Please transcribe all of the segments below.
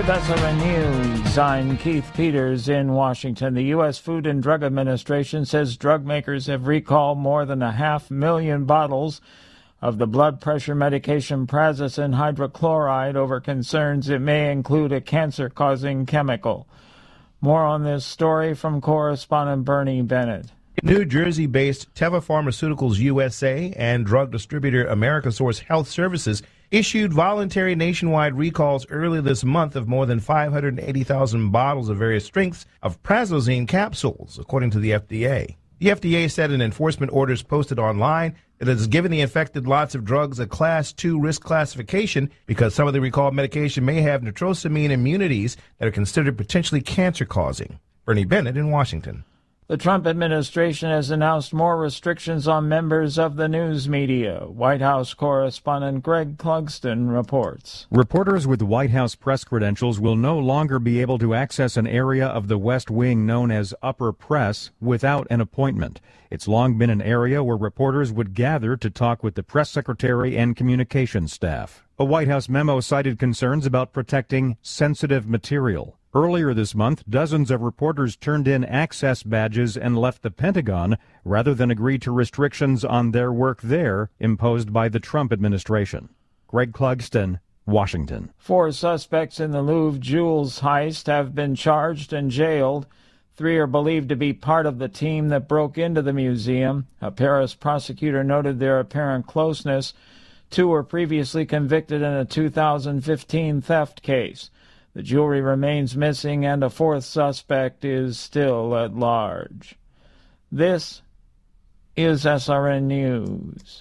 With SRN News, I'm Keith Peters in Washington. The U.S. Food and Drug Administration says drug makers have recalled more than 500,000 bottles of the blood pressure medication prazosin hydrochloride over concerns it may include a cancer-causing chemical. More on this story from correspondent Bernie Bennett. New Jersey-based Teva Pharmaceuticals USA and drug distributor Americasource Health Services issued voluntary nationwide recalls early this month of more than 580,000 bottles of various strengths of prazosin capsules, according to the FDA. The FDA said in enforcement orders posted online that it has given the infected lots of drugs a Class 2 risk classification because some of the recalled medication may have nitrosamine immunities that are considered potentially cancer-causing. Bernie Bennett in Washington. The Trump administration has announced more restrictions on members of the news media. White House correspondent Greg Clugston reports. Reporters with White House press credentials will no longer be able to access an area of the West Wing known as Upper Press without an appointment. It's long been an area where reporters would gather to talk with the press secretary and communications staff. A White House memo cited concerns about protecting sensitive material. Earlier this month, dozens of reporters turned in access badges and left the Pentagon rather than agree to restrictions on their work there imposed by the Trump administration. Greg Clugston, Washington. 4 suspects in the Louvre jewels heist have been charged and jailed. 3 are believed to be part of the team that broke into the museum. A Paris prosecutor noted their apparent closeness. 2 were previously convicted in a 2015 theft case. The jewelry remains missing, and a 4th suspect is still at large. This is SRN News.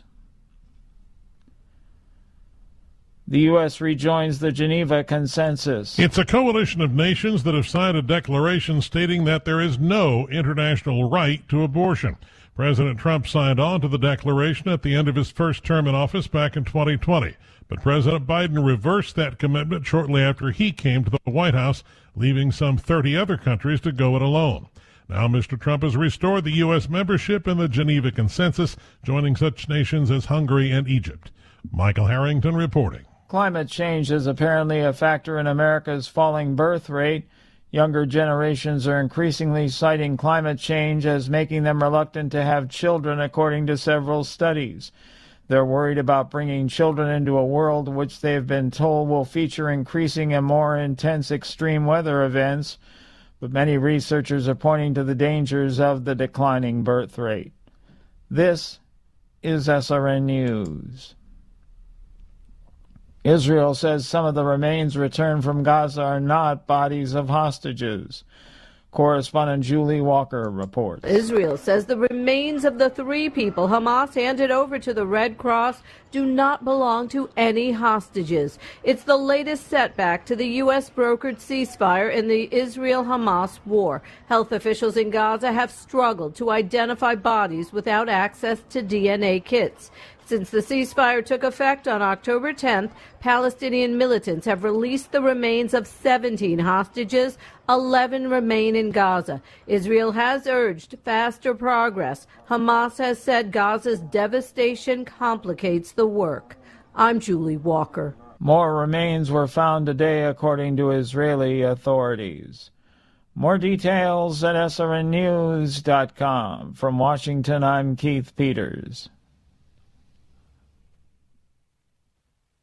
The U.S. rejoins the Geneva Consensus. It's a coalition of nations that have signed a declaration stating that there is no international right to abortion. President Trump signed on to the declaration at the end of his first term in office back in 2020. But President Biden reversed that commitment shortly after he came to the White House, leaving some 30 other countries to go it alone. Now Mr. Trump has restored the U.S. membership in the Geneva Consensus, joining such nations as Hungary and Egypt. Michael Harrington reporting. Climate change is apparently a factor in America's falling birth rate. Younger generations are increasingly citing climate change as making them reluctant to have children, according to several studies. They're worried about bringing children into a world which they have been told will feature increasing and more intense extreme weather events, but many researchers are pointing to the dangers of the declining birth rate. This is SRN News. Israel says some of the remains returned from Gaza are not bodies of hostages. Correspondent Julie Walker reports. Israel says the remains of the 3 people Hamas handed over to the Red Cross do not belong to any hostages. It's the latest setback to the U.S.-brokered ceasefire in the Israel-Hamas war. Health officials in Gaza have struggled to identify bodies without access to DNA kits. Since the ceasefire took effect on October 10th, Palestinian militants have released the remains of 17 hostages. 11 remain in Gaza. Israel has urged faster progress. Hamas has said Gaza's devastation complicates the work. I'm Julie Walker. More remains were found today, according to Israeli authorities. More details at srnnews.com. From Washington, I'm Keith Peters.